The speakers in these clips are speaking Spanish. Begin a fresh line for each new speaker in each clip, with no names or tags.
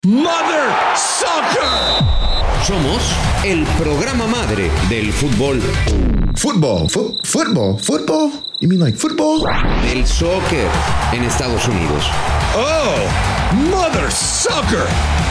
Mother Soccer.
Somos el programa madre del fútbol.
Football? You mean like football?
Del soccer en Estados Unidos.
Oh, Mother Soccer.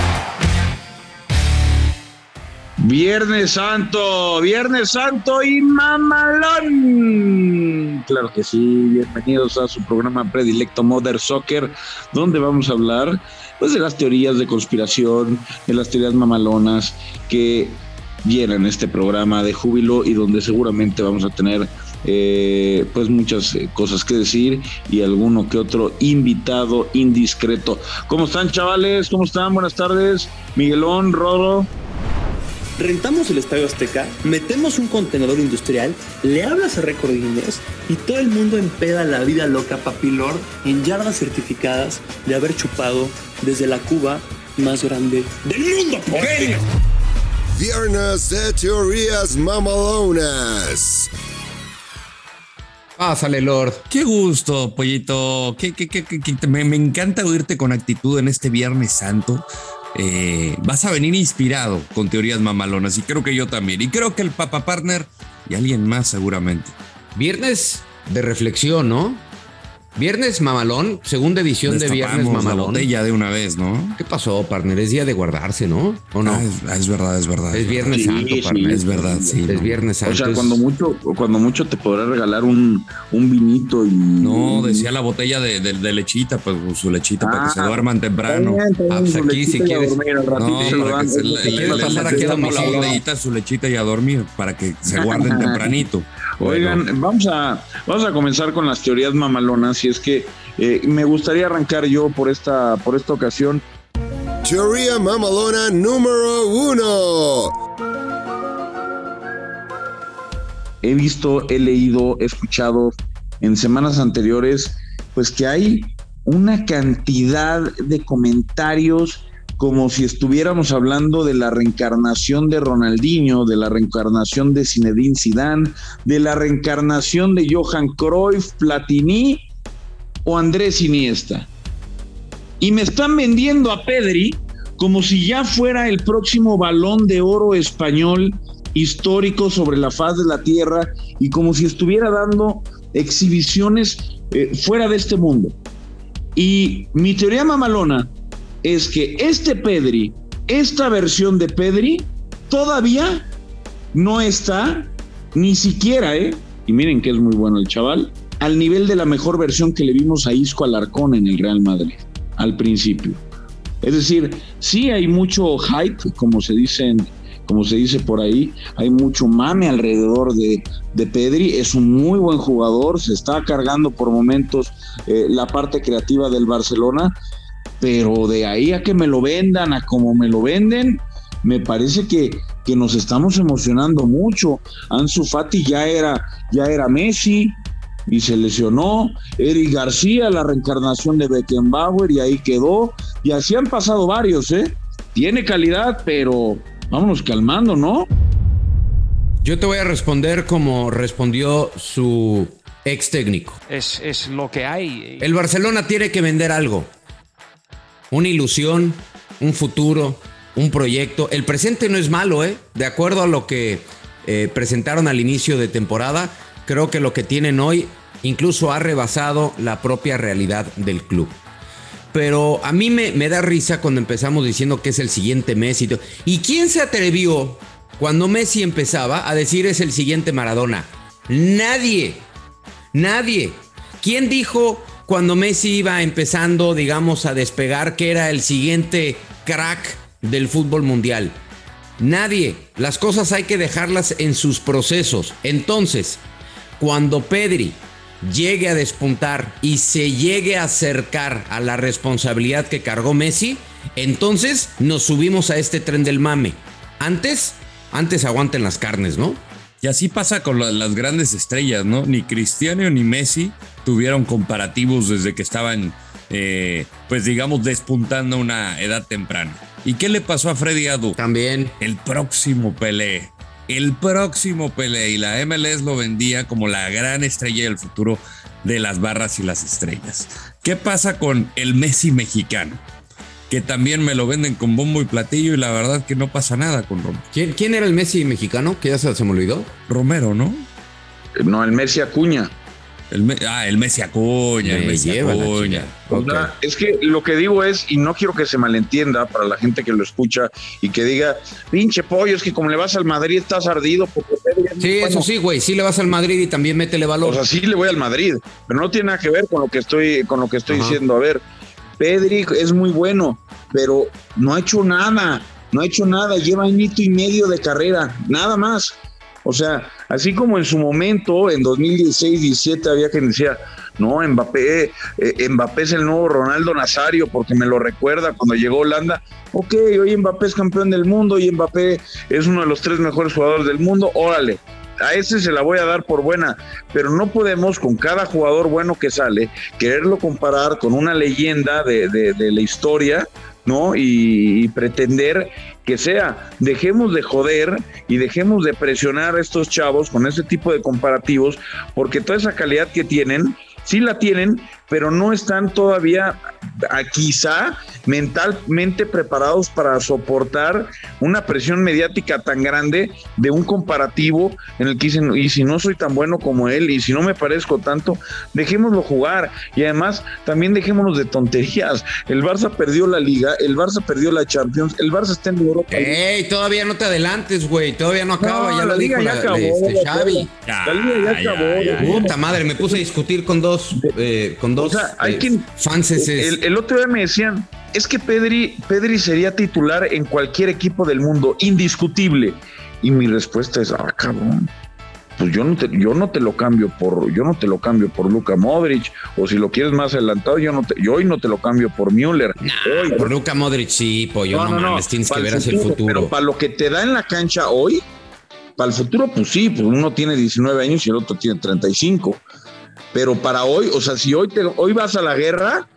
Viernes Santo y mamalón. Claro que sí, bienvenidos a su programa predilecto Mother Soccer, donde vamos a hablar pues de las teorías de conspiración, de las teorías mamalonas que llenan este programa de júbilo y donde seguramente vamos a tener pues muchas cosas que decir y alguno que otro invitado indiscreto. ¿Cómo están, chavales? ¿Cómo están? Buenas tardes. Miguelón, Rodo.
Rentamos el Estadio Azteca, metemos un contenedor industrial, le hablas a Récord Guinness y todo el mundo empeda la vida loca, Papi Lord, en yardas certificadas de haber chupado desde la Cuba más grande del mundo. ¡Porteño!
Viernes de teorías mamalonas.
Pásale, Lord.
Qué gusto, pollito. Me encanta oírte con actitud en este Viernes Santo. Vas a venir inspirado con teorías mamalonas y creo que yo también. Y creo que el Papa Partner y alguien más seguramente.
Viernes de reflexión, ¿no? Viernes mamalón, segunda edición de Viernes mamalón.
La botella de una vez, ¿no?
¿Qué pasó, partner? Es día de guardarse, ¿no? ¿O no?
Es verdad.
Es Viernes Santo, partner.
Es verdad, sí.
Es Viernes Santo.
O sea, cuando mucho te podrá regalar un vinito y...
No, decía la botella de lechita, pues su lechita para que se duerman temprano.
Pues aquí si quieres.
Le pasar aquí damos la botellita, su lechita y a dormir para que se guarden tempranito.
Oigan, vamos a comenzar con las teorías mamalonas y es que me gustaría arrancar yo por esta ocasión.
Teoría mamalona número 1.
He visto, he leído, he escuchado en semanas anteriores, pues que hay una cantidad de comentarios como si estuviéramos hablando de la reencarnación de Ronaldinho, de la reencarnación de Zinedine Zidane, de la reencarnación de Johan Cruyff, Platini o Andrés Iniesta. Y me están vendiendo a Pedri como si ya fuera el próximo Balón de Oro español histórico sobre la faz de la tierra y como si estuviera dando exhibiciones fuera de este mundo. Y mi teoría mamalona es que este Pedri, esta versión de Pedri, todavía no está ni siquiera, y miren que es muy bueno el chaval, al nivel de la mejor versión que le vimos a Isco Alarcón en el Real Madrid, al principio. Es decir, sí hay mucho hype, como se dice por ahí, hay mucho mame alrededor de Pedri, es un muy buen jugador, se está cargando por momentos la parte creativa del Barcelona, pero de ahí a que me lo vendan, a como me lo venden, me parece que nos estamos emocionando mucho. Ansu Fati ya era Messi y se lesionó. Eric García, la reencarnación de Beckenbauer, y ahí quedó. Y así han pasado varios, Tiene calidad, pero vámonos calmando, ¿no?
Yo te voy a responder como respondió su ex técnico.
Es lo que hay.
El Barcelona tiene que vender algo. Una ilusión, un futuro, un proyecto. El presente no es malo, De acuerdo a lo que presentaron al inicio de temporada, creo que lo que tienen hoy incluso ha rebasado la propia realidad del club. Pero a mí me da risa cuando empezamos diciendo que es el siguiente Messi. ¿Y quién se atrevió cuando Messi empezaba a decir es el siguiente Maradona? Nadie. ¿Quién dijo cuando Messi iba empezando, digamos, a despegar que era el siguiente crack del fútbol mundial? Nadie. Las cosas hay que dejarlas en sus procesos. Entonces, cuando Pedri llegue a despuntar y se llegue a acercar a la responsabilidad que cargó Messi, entonces nos subimos a este tren del mame. Antes aguanten las carnes, ¿no?
Y así pasa con las grandes estrellas, ¿no? Ni Cristiano ni Messi tuvieron comparativos desde que estaban, pues digamos, despuntando a una edad temprana. ¿Y qué le pasó a Freddy Adu?
También.
El próximo Pelé. Y la MLS lo vendía como la gran estrella del futuro de las barras y las estrellas. ¿Qué pasa con el Messi mexicano? que también me lo venden con bombo y platillo y la verdad que no pasa nada con Romero.
¿Quién era el Messi mexicano? Que ya se me olvidó.
Romero, ¿no?
No, el Messi Acuña.
El Messi Acuña, el Messi Acuña.
O sea, es que lo que digo es, y no quiero que se malentienda para la gente que lo escucha y que diga, pinche pollo, es que como le vas al Madrid estás ardido. Porque
sí, eso sí, güey, sí le vas al Madrid y también métele valor.
O sea, sí le voy al Madrid, pero no tiene nada que ver con lo que estoy diciendo. A ver, Pedri es muy bueno, pero no ha hecho nada, lleva añito y medio de carrera, nada más. O sea, así como en su momento, en 2016-17 había quien decía, no, Mbappé es el nuevo Ronaldo Nazario, porque me lo recuerda cuando llegó a Holanda. Ok, hoy Mbappé es campeón del mundo y Mbappé es uno de los 3 mejores jugadores del mundo, órale. A ese se la voy a dar por buena, pero no podemos con cada jugador bueno que sale quererlo comparar con una leyenda de la historia, ¿no? Y pretender que sea. Dejemos de joder y dejemos de presionar a estos chavos con ese tipo de comparativos, porque toda esa calidad que tienen, sí la tienen, pero no están todavía quizá mentalmente preparados para soportar una presión mediática tan grande de un comparativo en el que dicen, y si no soy tan bueno como él, y si no me parezco tanto, dejémoslo jugar. Y además también dejémonos de tonterías. El Barça perdió la Liga, el Barça perdió la Champions, el Barça está en Europa.
¡Ey! Todavía no te adelantes, güey, todavía no acaba,
no,
ya lo dijo
Xavi.
La Liga ya acabó. Puta madre, me puse a discutir con dos
o sea, hay quien
fanses.
el otro día me decían, es que Pedri sería titular en cualquier equipo del mundo, indiscutible. Y mi respuesta es, cabrón, pues yo no te lo cambio por Luka Modric, o si lo quieres más adelantado, yo hoy no te lo cambio por Müller.
Hoy, por Luka Modric sí, pollo, no mames, tienes que ver hacia el futuro.
Pero para lo que te da en la cancha hoy, para el futuro, pues sí, pues uno tiene 19 años y el otro tiene 35. Pero para hoy, o sea, si hoy vas a la guerra,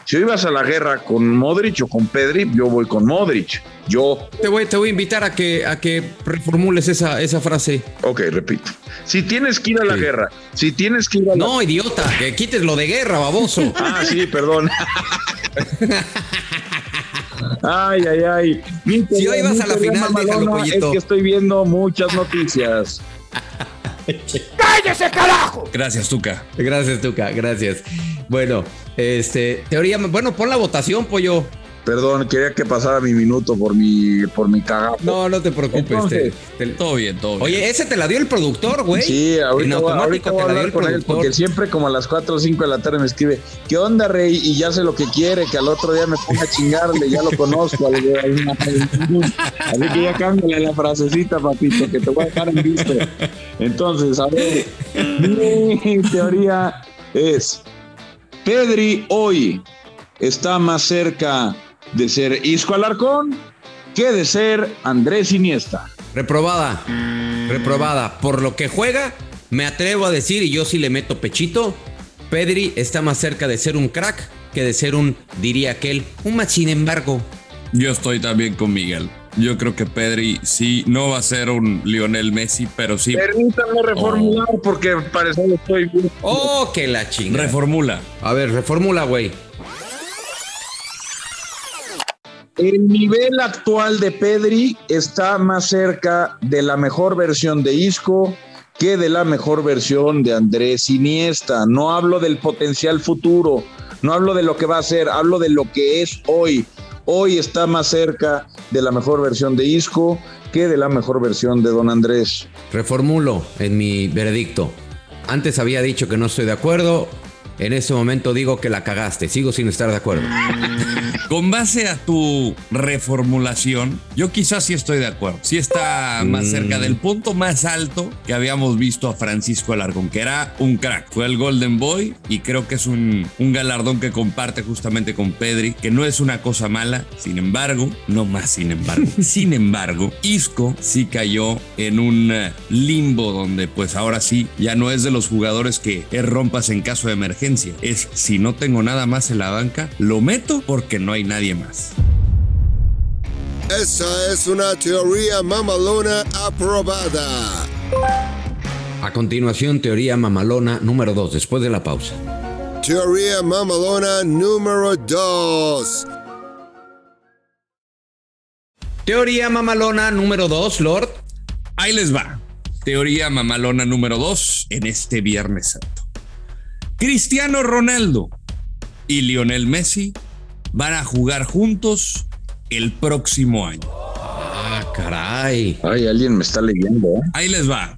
con Modric o con Pedri, yo voy con Modric.
Te voy a invitar a que reformules esa frase.
Ok, repito. Si tienes que ir a la guerra,
No, idiota, que quites lo de guerra, baboso.
Sí, perdón. Ay.
Si hoy vas a la final, déjalo, pollito.
Es que estoy viendo muchas noticias.
¡Cállese, carajo!
Gracias, Tuca.
Gracias. Bueno, teoría, pon la votación, pollo.
Perdón, quería que pasara mi minuto por mi cagado.
No te preocupes.
Entonces,
todo bien.
Oye, ese te la dio el productor, güey.
Sí, ahorita voy a hablar con él, porque siempre como a las 4 o 5 de la tarde me escribe, ¿qué onda, Rey? Y ya sé lo que quiere, que al otro día me ponga a chingarle, ya lo conozco. Así que ya cámbiale la frasecita, papito, que te voy a dejar en visto. Entonces, a ver, mi teoría es, Pedri hoy está más cerca de ser Isco Alarcón que de ser Andrés Iniesta.
Reprobada. Por lo que juega, me atrevo a decir, y yo sí le meto pechito, Pedri está más cerca de ser un crack que de ser diría aquel, un más sin embargo.
Yo estoy también con Miguel. Yo creo que Pedri sí, no va a ser un Lionel Messi, pero sí.
Permítame reformular porque parece que estoy bien.
Que la chingada.
Reformula.
A ver, reformula, güey.
El nivel actual de Pedri está más cerca de la mejor versión de Isco que de la mejor versión de Andrés Iniesta. No hablo del potencial futuro, no hablo de lo que va a ser, hablo de lo que es hoy. Hoy está más cerca de la mejor versión de Isco que de la mejor versión de Don Andrés.
Reformulo en mi veredicto. Antes había dicho que no estoy de acuerdo. En ese momento digo que la cagaste. Sigo sin estar de acuerdo.
Con base a tu reformulación, yo quizás sí estoy de acuerdo. Sí está más cerca del punto más alto que habíamos visto a Francisco Alarcón, que era un crack. Fue el Golden Boy y creo que es un galardón que comparte justamente con Pedri, que no es una cosa mala. Sin embargo, Isco sí cayó en un limbo donde pues ahora sí ya no es de los jugadores que rompas en caso de emergencia. Es, si no tengo nada más en la banca, lo meto porque no hay nadie más.
Esa es una teoría mamalona aprobada.
A continuación, teoría mamalona número 2, después de la pausa.
Teoría mamalona número 2.
Teoría mamalona número 2, Lord.
Ahí les va. Teoría mamalona número 2 en este Viernes Santo. Cristiano Ronaldo y Lionel Messi van a jugar juntos el próximo año.
Ah, caray.
Ay, alguien me está leyendo, ¿eh?
Ahí les va.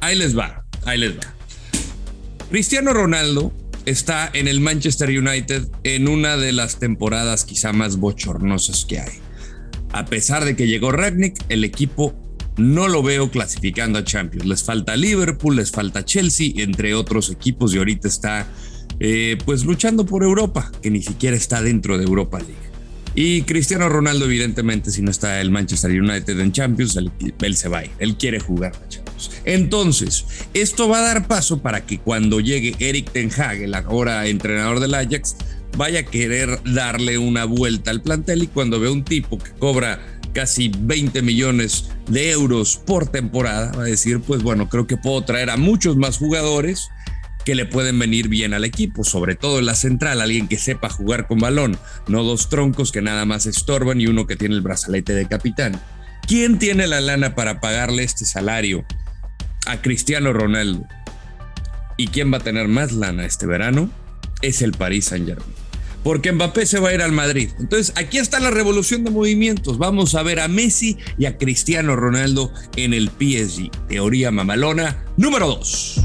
Cristiano Ronaldo está en el Manchester United en una de las temporadas quizá más bochornosas que hay. A pesar de que llegó Rangnick, el equipo no lo veo clasificando a Champions. Les falta Liverpool, les falta Chelsea, entre otros equipos, y ahorita está pues luchando por Europa, que ni siquiera está dentro de Europa League. Y Cristiano Ronaldo, evidentemente, si no está el Manchester United en Champions, él se va a ir. Él quiere jugar a Champions. Entonces, esto va a dar paso para que cuando llegue Erik ten Hag, el ahora entrenador del Ajax, vaya a querer darle una vuelta al plantel, y cuando ve un tipo que cobra casi 20 millones de euros por temporada, va a decir, pues bueno, creo que puedo traer a muchos más jugadores que le pueden venir bien al equipo, sobre todo en la central, alguien que sepa jugar con balón, no dos troncos que nada más estorban y uno que tiene el brazalete de capitán. ¿Quién tiene la lana para pagarle este salario a Cristiano Ronaldo? ¿Y quién va a tener más lana este verano? Es el Paris Saint-Germain, porque Mbappé se va a ir al Madrid. Entonces aquí está la revolución de movimientos. Vamos a ver a Messi y a Cristiano Ronaldo en el PSG. Teoría mamalona número 2.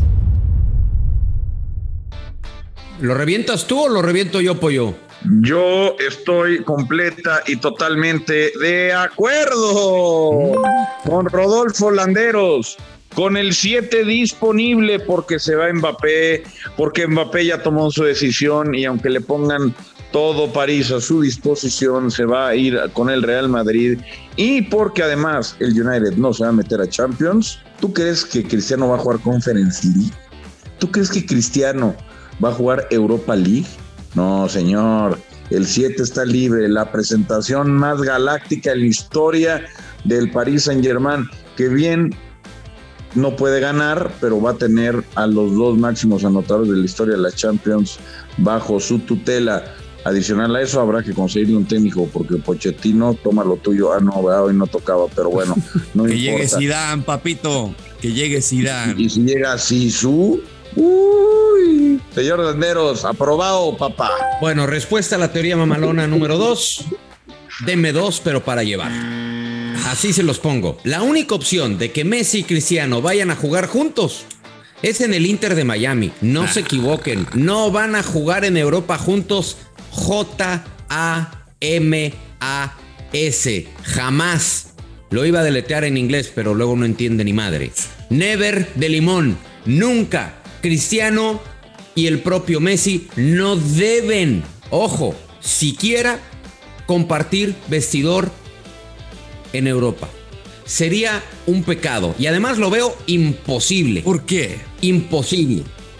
¿Lo revientas tú o lo reviento yo, Pollo?
Yo estoy completa y totalmente de acuerdo con Rodolfo Landeros, con el 7 disponible, porque se va Mbappé, porque Mbappé ya tomó su decisión, y aunque le pongan todo París a su disposición, se va a ir con el Real Madrid, y porque además el United no se va a meter a Champions. ¿Tú crees que Cristiano va a jugar Conference League? ¿Tú crees que Cristiano va a jugar Europa League? No, señor. El 7 está libre. La presentación más galáctica en la historia del Paris Saint-Germain, que bien no puede ganar, pero va a tener a los dos máximos anotadores de la historia de la Champions bajo su tutela. Adicional a eso, habrá que conseguirle un técnico, porque Pochettino, toma lo tuyo. Ah, no, hoy no tocaba, pero bueno, no
que
importa.
Llegue Zidane, papito, que llegue Zidane.
Y si llega Zizou, uy, señor Landeros, aprobado, papá.
Bueno, respuesta a la teoría mamalona número 2. Deme 2, pero para llevar. Así se los pongo. La única opción de que Messi y Cristiano vayan a jugar juntos es en el Inter de Miami. No se equivoquen. No van a jugar en Europa juntos. J-A-M-A-S. Jamás. Lo iba a deletrear en inglés, pero luego no entiende ni madre. Never de limón. Nunca. Cristiano y el propio Messi no deben, ojo, siquiera compartir vestidor en Europa. Sería un pecado, y además lo veo imposible.
¿Por qué?
Imposible.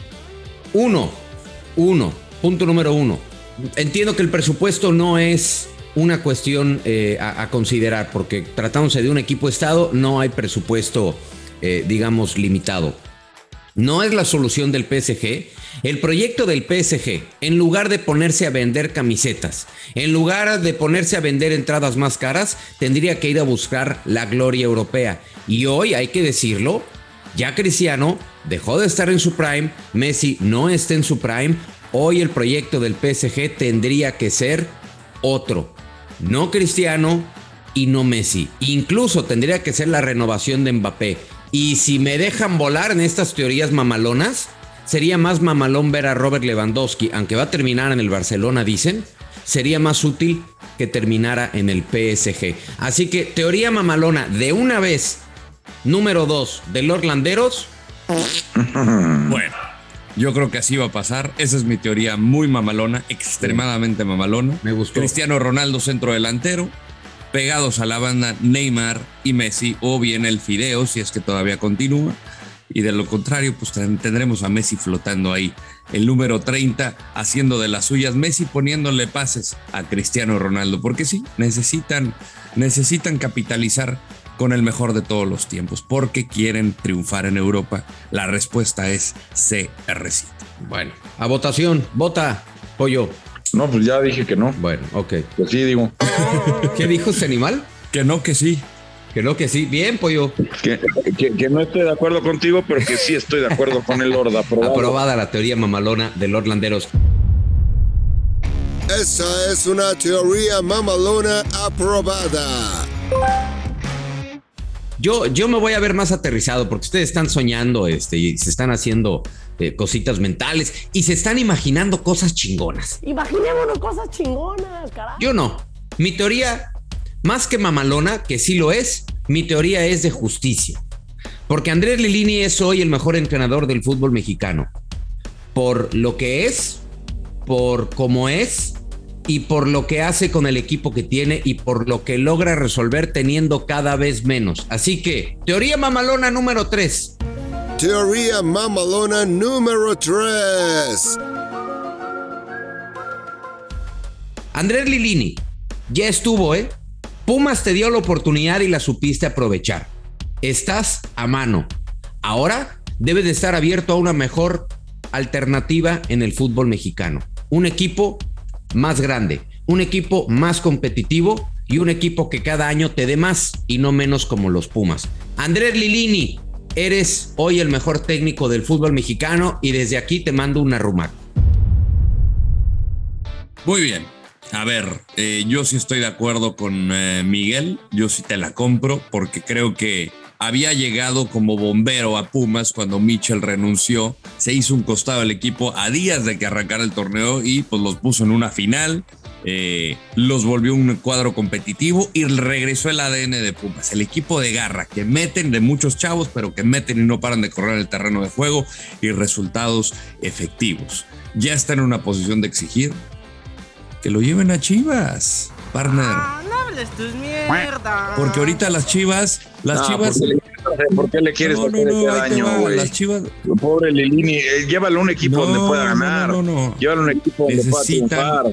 Punto número 1. Entiendo que el presupuesto no es una cuestión a considerar, porque tratándose de un equipo estado, no hay presupuesto, digamos, limitado. No es la solución del PSG. El proyecto del PSG, en lugar de ponerse a vender camisetas, en lugar de ponerse a vender entradas más caras, tendría que ir a buscar la gloria europea. Y hoy, hay que decirlo, ya Cristiano dejó de estar en su prime, Messi no está en su prime. Hoy el proyecto del PSG tendría que ser otro. No Cristiano y no Messi. Incluso tendría que ser la renovación de Mbappé. Y si me dejan volar en estas teorías mamalonas, sería más mamalón ver a Robert Lewandowski, aunque va a terminar en el Barcelona, dicen, sería más útil que terminara en el PSG. Así que teoría mamalona de una vez, número 2 de Lord Landeros.
Bueno, yo creo que así va a pasar. Esa es mi teoría, muy mamalona, extremadamente mamalona.
Me gustó.
Cristiano Ronaldo, centro delantero, pegados a la banda Neymar y Messi, o bien el Fideo, si es que todavía continúa. Y de lo contrario, pues tendremos a Messi flotando ahí, el número 30, haciendo de las suyas, Messi poniéndole pases a Cristiano Ronaldo, porque sí, necesitan capitalizar con el mejor de todos los tiempos, porque quieren triunfar en Europa. La respuesta es CR7.
Bueno, a votación, vota, Pollo.
No, pues ya dije que no.
Bueno, ok.
Pues sí, digo.
¿Qué dijo este animal?
Que no, que sí.
Que no, que sí. Bien, Pollo.
Que no estoy de acuerdo contigo, pero que sí estoy de acuerdo con el Lord.
Aprobada la teoría mamalona de Lord Landeros.
Esa es una teoría mamalona aprobada.
Yo me voy a ver más aterrizado porque ustedes están soñando y se están haciendo cositas mentales y se están imaginando cosas chingonas.
Imaginémonos cosas chingonas, carajo.
Yo no. Mi teoría, más que mamalona, que sí lo es, mi teoría es de justicia. Porque Andrés Lilini es hoy el mejor entrenador del fútbol mexicano. Por lo que es, por cómo es y por lo que hace con el equipo que tiene y por lo que logra resolver teniendo cada vez menos. Así que, teoría mamalona número 3.
Teoría mamalona número 3.
Andrés Lilini, ya estuvo, Pumas te dio la oportunidad y la supiste aprovechar. Estás a mano. Ahora debes de estar abierto a una mejor alternativa en el fútbol mexicano. Un equipo más grande, un equipo más competitivo y un equipo que cada año te dé más y no menos como los Pumas. Andrés Lilini, eres hoy el mejor técnico del fútbol mexicano y desde aquí te mando un arrumaco.
Muy bien. A ver, yo sí estoy de acuerdo con Miguel. Yo sí te la compro porque creo que había llegado como bombero a Pumas cuando Mitchell renunció. Se hizo un costado el equipo a días de que arrancara el torneo y pues los puso en una final. Los volvió un cuadro competitivo y regresó el ADN de Pumas. El equipo de garra que meten, de muchos chavos, pero que meten y no paran de correr el terreno de juego y resultados efectivos. Ya está en una posición de exigir que lo lleven a Chivas, partner.
No hables tus mierdas.
Porque ahorita las Chivas...
¿Por qué le quieres hacer ese daño, güey?
Las Chivas...
Pobre Lilini, llévalo a un equipo donde pueda ganar. Llévalo a un equipo donde pueda triunfar.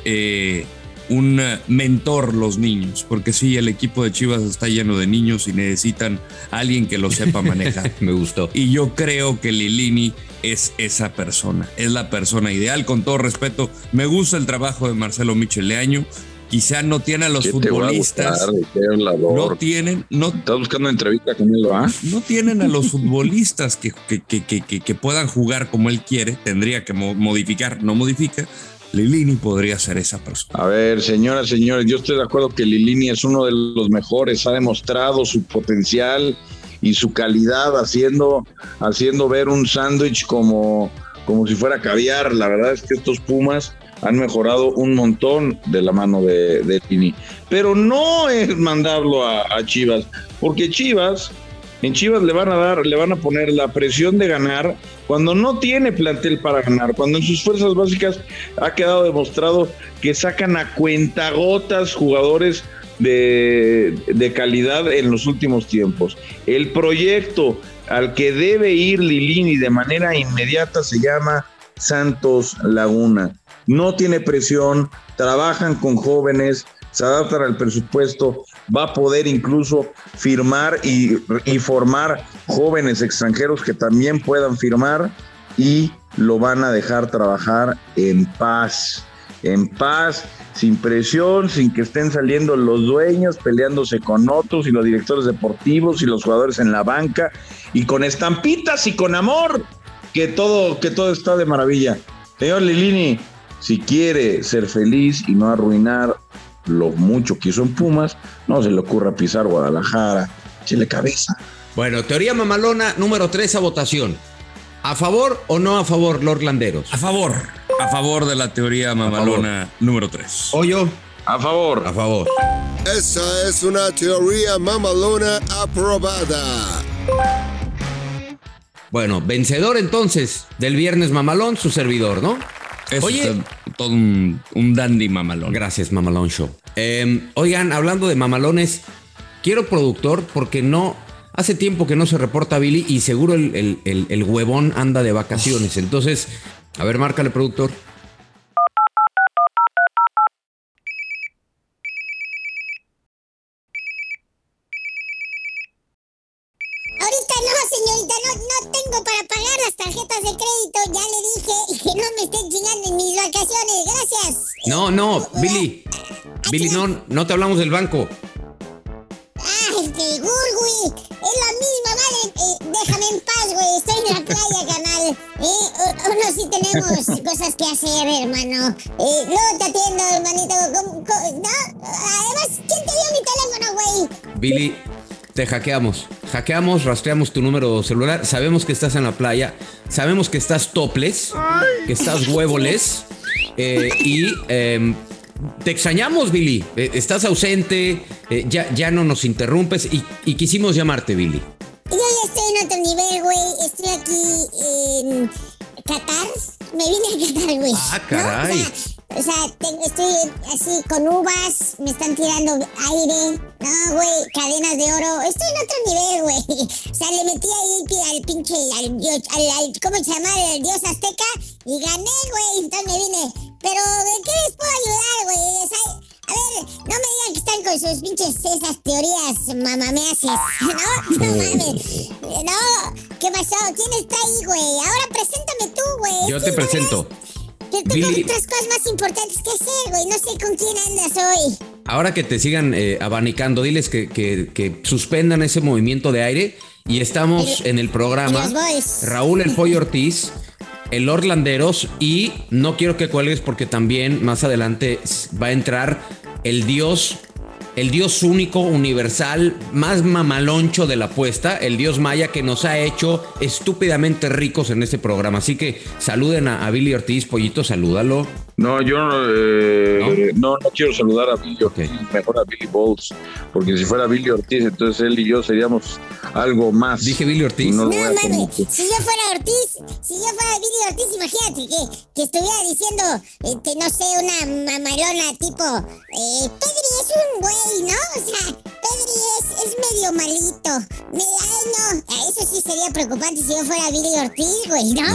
Un mentor los niños, porque sí, el equipo de Chivas está lleno de niños y necesitan a alguien que lo sepa manejar.
Me gustó.
Y yo creo que Lilini es esa persona, es la persona ideal, con todo respeto. Me gusta el trabajo de Marcelo Mitchell Leaño. Quizá no tiene a los futbolistas. No tienen.
¿Estás buscando entrevista con él, ah?
No tienen a los futbolistas que puedan jugar como él quiere. Tendría que modificar, no modifica. Lilini podría ser esa persona.
A ver, señoras, señores, yo estoy de acuerdo que Lilini es uno de los mejores, ha demostrado su potencial y su calidad haciendo ver un sándwich como si fuera caviar. La verdad es que estos Pumas han mejorado un montón de la mano de Lilini. Pero no es mandarlo a Chivas, porque en Chivas le van a poner la presión de ganar cuando no tiene plantel para ganar, cuando en sus fuerzas básicas ha quedado demostrado que sacan a cuentagotas jugadores de calidad en los últimos tiempos. El proyecto al que debe ir Lilini de manera inmediata se llama Santos Laguna. No tiene presión, trabajan con jóvenes, se adaptan al presupuesto, va a poder incluso firmar y formar jóvenes extranjeros que también puedan firmar y lo van a dejar trabajar en paz, sin presión, sin que estén saliendo los dueños peleándose con otros y los directores deportivos y los jugadores en la banca y con estampitas y con amor, que todo está de maravilla. Señor Lilini, si quiere ser feliz y no arruinar lo mucho que hizo en Pumas, no se le ocurra pisar Guadalajara, échele cabeza.
Bueno, teoría mamalona número 3 a votación. ¿A favor o no a favor, Lord Landeros?
A favor de la teoría mamalona número 3.
¿Oyo?
A favor.
A favor.
Esa es una teoría mamalona aprobada.
Bueno, vencedor entonces del viernes mamalón, su servidor, ¿no?
Eso. Oye, es todo un dandy mamalón.
Gracias, Mamalón Show. Oigan, hablando de mamalones, quiero productor porque hace tiempo que no se reporta Billy y seguro el huevón anda de vacaciones. Entonces, a ver, márcale, productor.
Ahorita no, señorita, no tengo para pagar las tarjetas de crédito, ya le dije, y que no me estén chingando en mis vacaciones, gracias.
No, Billy, no te hablamos del banco.
déjame en paz, güey. Estoy en la playa, canal. Uno sí tenemos cosas que hacer, hermano. Luego te atiendo, hermanito. ¿No? Además, ¿quién te dio mi teléfono, güey?
Billy, te hackeamos, rastreamos tu número celular. Sabemos que estás en la playa. Sabemos que estás topless, que estás huevoles. Te extrañamos, Billy. Estás ausente, ya no nos interrumpes y quisimos llamarte, Billy.
Yo ya estoy en otro nivel, güey. Estoy aquí en Qatar. Me vine a Qatar, güey.
Ah, caray.
¿No? O sea, estoy así con uvas, me están tirando aire. No, güey, cadenas de oro. Estoy en otro nivel, güey. O sea, le metí ahí al pinche, ¿cómo se llama? El dios azteca. Y gané, güey. Entonces me vine. Pero, ¿de qué les puedo ayudar, güey? O sea, a ver, no me digan que están con sus pinches esas teorías mamameaces. ¿No? No mames. No, ¿qué pasó? ¿Quién está ahí, güey? Ahora preséntame tú, güey.
Yo te presento.
Que tengo otras cosas más importantes que hacer, güey. No sé con quién andas hoy.
Ahora que te sigan abanicando, diles que suspendan ese movimiento de aire. Y estamos en el programa. Raúl el Pollo Ortiz, el Lord Landeros. Y no quiero que cuelgues porque también más adelante va a entrar el dios único, universal, más mamaloncho de la apuesta, el dios maya que nos ha hecho estúpidamente ricos en este programa. Así que saluden a Billy Ortiz, Pollito, salúdalo.
No, yo no quiero saludar a Billy Ortiz, mejor a Billy Balls, porque si fuera Billy Ortiz, entonces él y yo seríamos algo más.
Dije Billy Ortiz.
No mames, si yo fuera Billy Ortiz, imagínate que estuviera diciendo, no sé, una mamalona tipo, Pedri es un güey, ¿no? O sea, Pedri es medio malito. Eso sí sería preocupante si yo fuera Billy Ortiz, güey, ¿no?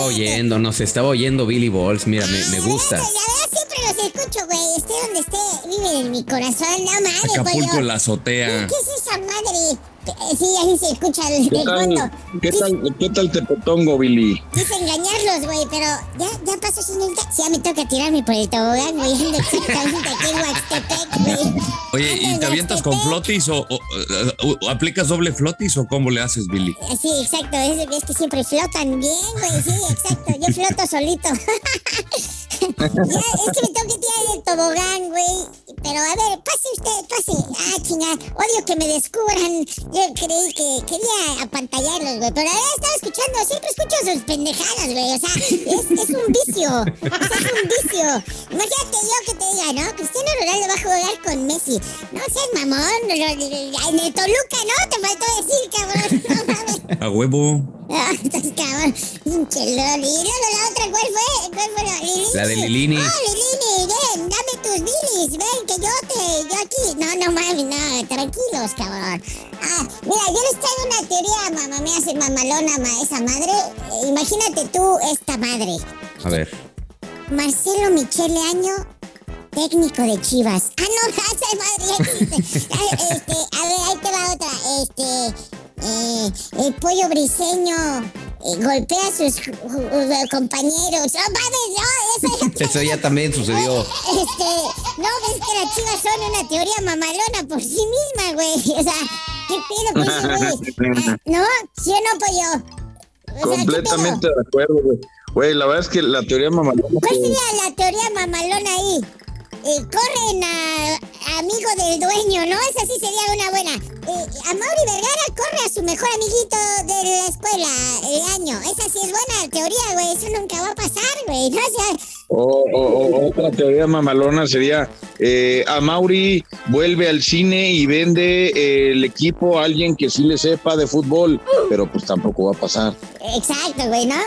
Nos estaba oyendo Billy Balls, mira, me gusta.
La verdad siempre los escucho, güey, esté donde esté, viven en mi corazón, no mames,
Acapulco
pollo.
en la azotea.
¿Qué es esa madre? Sí, ahí se escucha el fondo.
¿Qué tal te potongo, Billy?
Quise engañarlos, güey, pero ya pasó, señorita. Sí, ya me toca tirarme por el tobogán, güey. Ando exactamente aquí en Huaxtepec, güey.
Oye, ¿y te avientas con flotis o aplicas doble flotis o cómo le haces, Billy?
Sí, exacto. Es que siempre flotan bien, güey. Sí, exacto. Yo floto solito. Es que me tengo que tirar el tobogán, güey. Pero a ver, pase usted, pase. Ah, chingada. Odio que me descubran. Yo creí que quería apantallarlos, güey. Pero ahora estaba escuchando, siempre escucho sus pendejadas, güey. O sea, es un vicio. O sea, es un vicio. Imagínate yo que te diga, ¿no? Cristiano Ronaldo va a jugar con Messi. No seas mamón. En el Toluca, ¿no? Te faltó decir, cabrón. No mames.
A huevo.
Ah, estás cabrón. Pinche Loli. Y luego la otra, ¿cuál fue? ¿Cuál fue la Lilini?
La de Lilini.
Lilini, ven, dame tus bilis. Ven, que yo aquí. No mames, no. Tranquilos, cabrón. Mira, yo les traigo una teoría, mamá, me hace mamalona, esa madre. Imagínate tú esta madre.
A ver.
Marcelo Michele Año, técnico de Chivas. No, esa madre ya existe. A ver, ahí te va otra. El Pollo Briseño golpea a sus compañeros. No mames, no,
eso ya también sucedió.
No, ves que las Chivas son una teoría mamalona por sí misma, güey. O sea, ¿qué pedo con eso, güey? ¿No? ¿Sí o no, Pollo?
Completamente de acuerdo, güey. Güey, la verdad es que la teoría mamalona...
¿Cuál sería la teoría mamalona ahí? Corren a amigo del dueño, ¿no? Esa sí sería una buena. Amaury Vergara corre a su mejor amiguito de la escuela el año. Esa sí es buena teoría, güey. Eso nunca va a pasar, güey. ¿No? O
otra teoría mamalona sería Amaury vuelve al cine y vende el equipo a alguien que sí le sepa de fútbol, pero pues tampoco va a pasar.
Exacto, güey, ¿no?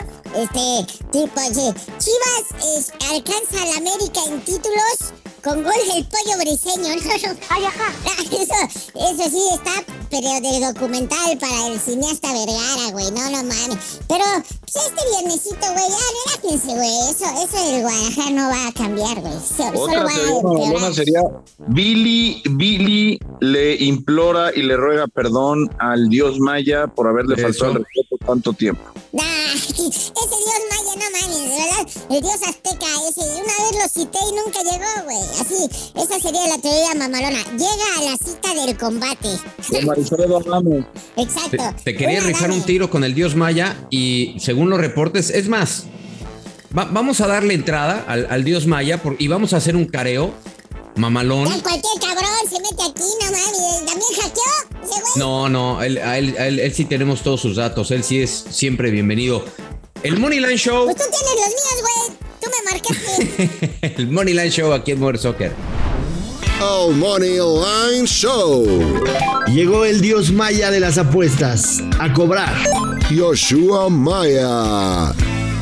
Chivas alcanza al América en títulos con gol del Pollo Briseño, ¿no? Ay, ajá. Eso sí está, pero de documental para el cineasta Vergara, güey, no mames. Pero pues este viernesito, güey, ya relájense, güey. Eso del Guadalajara no va a cambiar, güey.
Otra teoría sería Billy le implora y le ruega perdón al dios maya por haberle faltado al respeto tanto tiempo.
Ese dios maya Oye, no mames, de verdad, el dios azteca ese, una vez lo cité y nunca llegó, güey. Así, esa sería la teoría mamalona. Llega a la cita del combate. Exacto.
Te quería rifar un tiro con el dios maya y según los reportes, es más, vamos a darle entrada al dios maya y vamos a hacer un careo mamalón.
Ya cualquier cabrón se mete aquí, no mames. ¿También hackeó ese güey?
No, a él sí tenemos todos sus datos, él sí es siempre bienvenido. El Moneyline Show.
Pues tú tienes los míos, güey. Tú me marcaste.
El Moneyline Show aquí en Mover Soccer.
El Moneyline Show.
Llegó el dios maya de las apuestas a cobrar.
Yoshua Maya.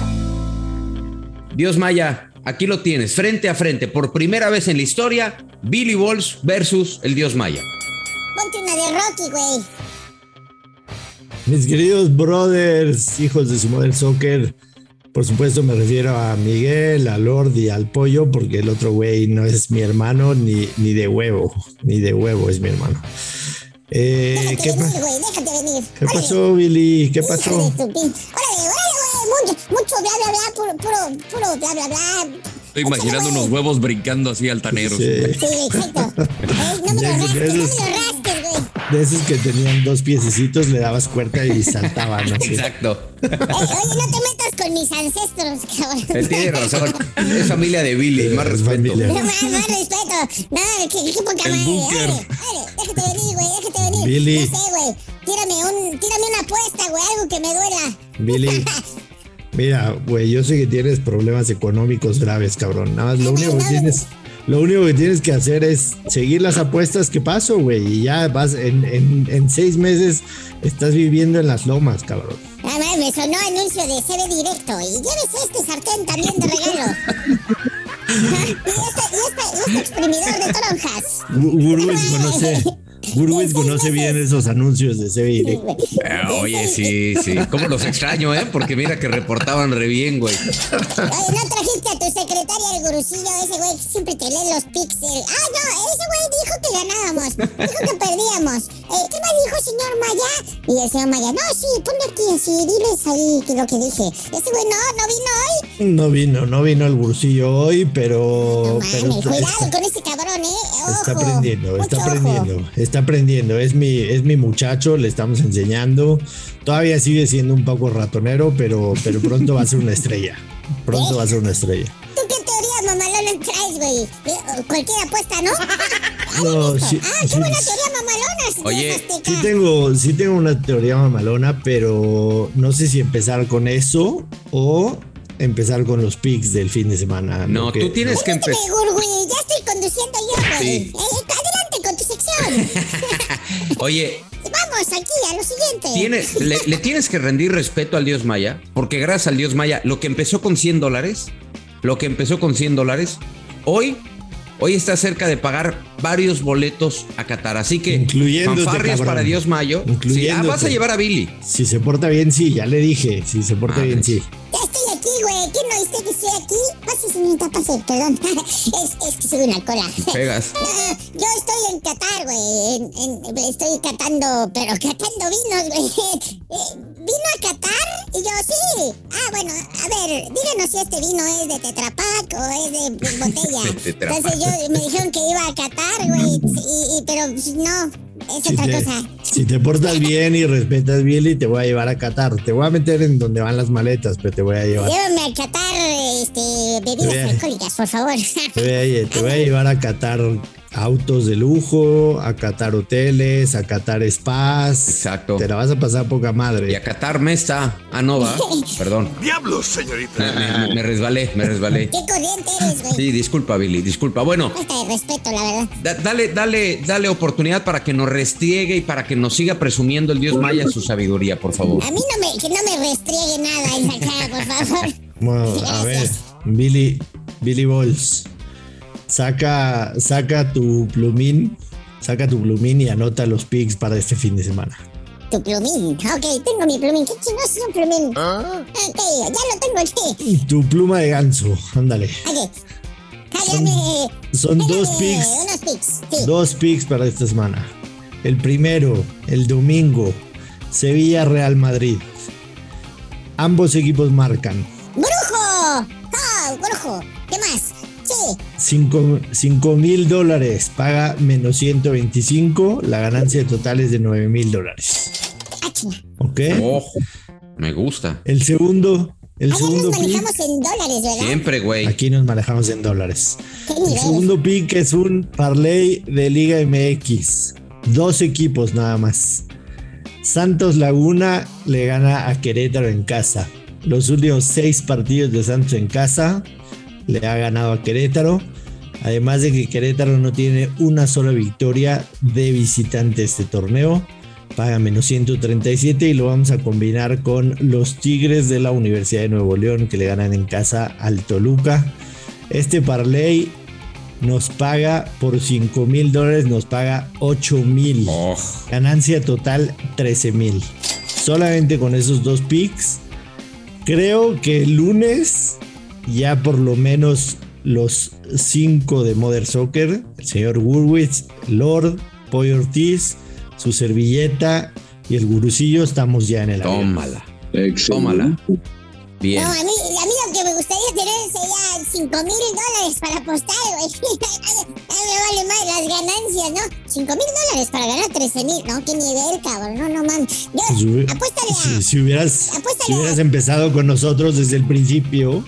Dios maya, aquí lo tienes, frente a frente, por primera vez en la historia, Billy Balls versus el dios maya.
Ponte una de Rocky, güey.
Mis queridos brothers, hijos de su Mover Soccer, por supuesto me refiero a Miguel, a Lord y al Pollo, porque el otro güey no es mi hermano ni de huevo es mi hermano.
Déjate venir, güey, déjate venir.
¿Qué pasó, Billy? ¿Qué pasó?
Órale, güey. Mucho bla, bla, bla, puro bla, bla, bla.
Estoy imaginando unos huevos brincando así altaneros.
Sí, exacto. No me lo rasques, güey.
De esos que tenían 2 piececitos, le dabas cuerda y saltaban, ¿no?
Exacto.
Oye, no te metas con mis ancestros, cabrón.
Él tiene razón. Es familia de Billy, más respeto.
No, más respeto. No, qué poca madre. Dale, déjate venir, güey, déjate venir.
Billy.
No sé, güey. Tírame una apuesta, güey, algo que me duela.
Billy. Mira, güey, yo sé que tienes problemas económicos graves, cabrón. Nada más lo único que tienes que hacer es seguir las apuestas que paso, güey. Y ya vas en 6 meses estás viviendo en las lomas, cabrón.
Ah, me sonó anuncio de CB Directo. Y llévese este sartén también de regalo. y este exprimidor de toronjas.
Gurwitz conoce bien esos anuncios de CB Directo.
Oye, sí. ¿Cómo los extraño, Porque mira que reportaban re bien, güey.
Oye, ¿no trajiste a tu secretaria el gurusillo? Ese güey siempre te lee los pixels. No, ese güey dijo que ganábamos. Dijo que perdíamos. ¿Qué más dijo, señor Maya? Y el señor Maya, no, sí, ponle aquí así, diles ahí lo que dije. Ese güey no vino hoy.
No vino el gurusillo hoy, pero...
No, cuidado con ese cabrón, Ojo,
está aprendiendo. Es mi muchacho, le estamos enseñando. Todavía sigue siendo un poco ratonero, pero pronto va a ser una estrella.
¿Tú qué teoría mamalona traes, güey? Cualquier apuesta, ¿no? Qué buena teoría mamalona.
Oye,
sí tengo una teoría mamalona, pero no sé si empezar con eso o empezar con los picks del fin de semana.
No, tú tienes que empezar.
Ya estoy conduciendo yo, güey.
Sí.
Adelante con tu sección.
Oye,
vamos aquí a lo siguiente.
Le tienes que rendir respeto al dios maya, porque gracias al dios maya, lo que empezó con $100, hoy está cerca de pagar varios boletos a Qatar. Así que fanfarrias para dios mayo. Sí, vas a llevar a Billy.
Si se porta bien, sí, ya le dije. Si se porta bien, sí.
Ya estoy aquí, güey. ¿Quién no viste que estoy aquí? Pase, señorita, pase, perdón. es que soy una cola.
Pegas.
Yo estoy en Qatar, güey. Estoy catando vinos, güey. ¿Vino a Qatar? Y yo, sí. Bueno, a ver, díganos si este vino es de Tetra Pak o es de botella. Entonces me dijeron que iba a Qatar, güey. Pero no, es otra cosa.
Si te portas bien y respetas bien, y te voy a llevar a Qatar. Te voy a meter en donde van las maletas, pero te voy a llevar.
Llévame a Qatar, bebidas alcohólicas, por favor.
Te voy a llevar a Qatar autos de lujo, a Qatar hoteles, a Qatar spas.
Exacto.
Te la vas a pasar poca madre.
Y a Qatar Mesta. No va. Perdón.
¡Diablos, señorita!
Me resbalé.
Qué corriente eres, güey.
Sí, disculpa, Billy, disculpa. Bueno.
Falta de respeto, la verdad.
Dale oportunidad para que nos restriegue y para que nos siga presumiendo el dios maya su sabiduría, por favor.
A mí que no me restriegue nada en la cara, por favor.
Bueno, a ver, Billy Balls. Saca tu plumín y anota los picks para este fin de semana.
Tu plumín, ok, tengo mi plumín. ¿Qué chingados es un plumín? Ok, ya lo tengo aquí.
Tu pluma de ganso, ándale.
Ok.
Son 2 picks.
Unos picks, sí.
2 picks para esta semana. El primero, el domingo, Sevilla Real Madrid. Ambos equipos marcan.
¡Brujo! rojo. ¿Qué más? Sí.
$5,000 paga menos 125. La ganancia total es de $9,000. ¿Ok?
Ojo, me gusta.
El segundo
nos manejamos en dólares, ¿verdad?
Siempre, güey.
Aquí nos manejamos en dólares. El segundo pick es un parlay de Liga MX. 2 equipos nada más. Santos Laguna le gana a Querétaro en casa. Los últimos 6 partidos de Santos en casa le ha ganado a Querétaro. Además de que Querétaro no tiene una sola victoria de visitante este torneo. Paga menos 137 y lo vamos a combinar con los Tigres de la Universidad de Nuevo León que le ganan en casa al Toluca. Este parlay nos paga por $5,000, nos paga $8,000. Ganancia total $13,000. Solamente con esos 2 picks. Creo que el lunes ya por lo menos los 5 de Mother Soccer, el señor Gurwitz, Lord, Pollo Ortiz, su servilleta y el gurucillo, estamos ya en el avión.
Tómala. Bien.
No, a mí lo que me gustaría tener sería $5,000 para apostar, güey. Me vale más las ganancias, ¿no? $5,000 para ganar $13,000. No, qué nivel, cabrón. No mames. Apuéstale a...
Si hubieras empezado con nosotros desde el principio,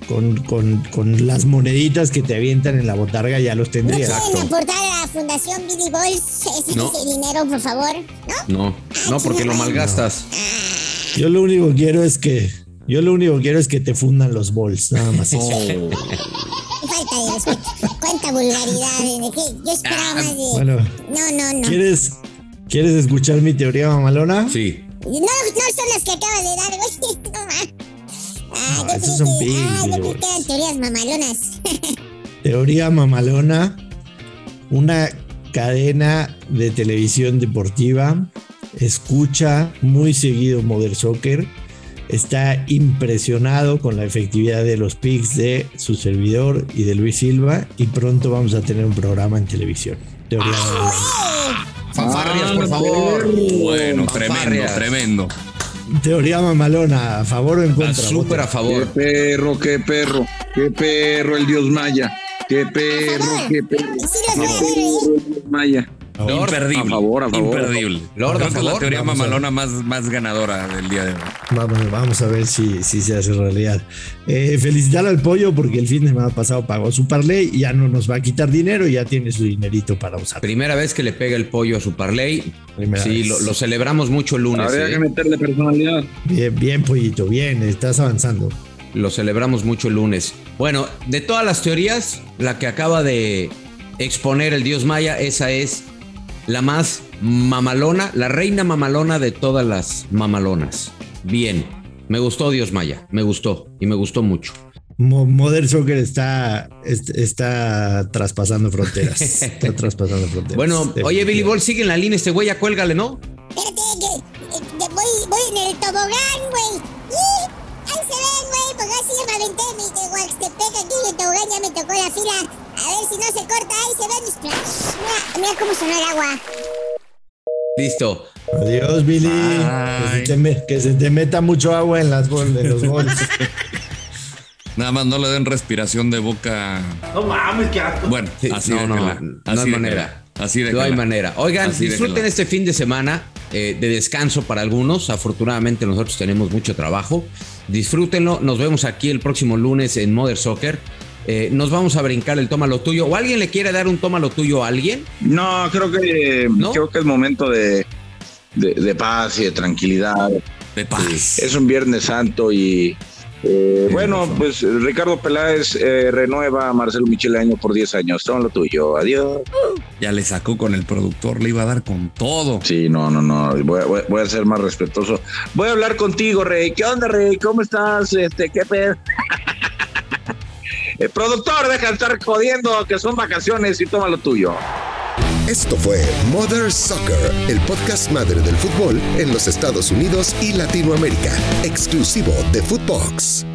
con las moneditas que te avientan en la botarga, ya los tendrías.
¿No quieren aportar a la Fundación Billy Balls ese dinero, por favor?
No, porque lo malgastas.
Yo lo único que quiero es que te fundan los balls, nada más eso.
Falta de respeto. Cuánta vulgaridad. Yo esperaba más de...
Bueno.
No.
¿Quieres escuchar mi teoría mamalona?
Sí.
No son las que acabas de dar, güey. No más.
Esos son
yo creo que eran teorías mamalonas.
Teoría mamalona. Una cadena de televisión deportiva escucha muy seguido Mother Soccer. Está impresionado con la efectividad de los picks de su servidor y de Luis Silva. Y pronto vamos a tener un programa en televisión. Teoría mamalona.
Fanfarrias, por favor.
Bueno, tremendo.
Teoría mamalona, ¿a favor o en contra?
Súper a favor.
Qué perro el dios maya. Qué perro.
Sí, los voy a ver,
Dios maya.
Lord, imperdible.
A favor.
Imperdible.
Lord,
creo
a
que es la
favor.
teoría mamalona más ganadora del día de hoy.
Vamos a ver si se hace realidad. Felicitar al Pollo porque el fin de semana pasado pagó su parlay y ya no nos va a quitar dinero, ya tiene su dinerito para usar.
Primera vez que le pega el pollo a su parlay. Sí, lo celebramos mucho el lunes.
Habría que meterle personalidad.
Bien, Pollito, bien, estás avanzando.
Lo celebramos mucho el lunes. Bueno, de todas las teorías, la que acaba de exponer el dios maya, esa es la más mamalona, la reina mamalona de todas las mamalonas. Bien, me gustó Dios Maya, me gustó y me gustó mucho.
Mother Soccer está traspasando fronteras. Está traspasando fronteras.
Bueno, oye, Billy Ball, sigue en la línea este güey, ya cuélgale, ¿no?
Espérate, que voy en el tobogán, güey. Ahí se ven, güey, porque así ya me aventé de Huaxtepec aquí en el tobogán, ya me tocó la fila. A ver si no se corta, ahí se ven mis... Mira cómo sonó el agua.
Listo.
Adiós, Billy. Que se te meta mucho agua en los goles.
Nada más no le den respiración de boca.
No mames, qué asco.
Bueno, así
no hay manera. No hay manera. Oigan, disfruten este fin de semana de descanso para algunos. Afortunadamente nosotros tenemos mucho trabajo. Disfrútenlo. Nos vemos aquí el próximo lunes en Mother Soccer. Nos vamos a brincar el toma lo tuyo. ¿O alguien le quiere dar un toma lo tuyo a alguien?
No, creo que es momento de paz y de tranquilidad.
De paz.
Sí. Es un Viernes Santo y bueno, pues Ricardo Peláez renueva a Marcelo Michele Año por 10 años. Toma lo tuyo. Adiós.
Ya le sacó con el productor, le iba a dar con todo.
Sí, no. Voy a ser más respetuoso. Voy a hablar contigo, Rey. ¿Qué onda, Rey? ¿Cómo estás? ¿Qué pedo? El productor, deja de estar jodiendo que son vacaciones y toma lo tuyo.
Esto fue Mother Soccer, el podcast madre del fútbol en los Estados Unidos y Latinoamérica, exclusivo de Footbox.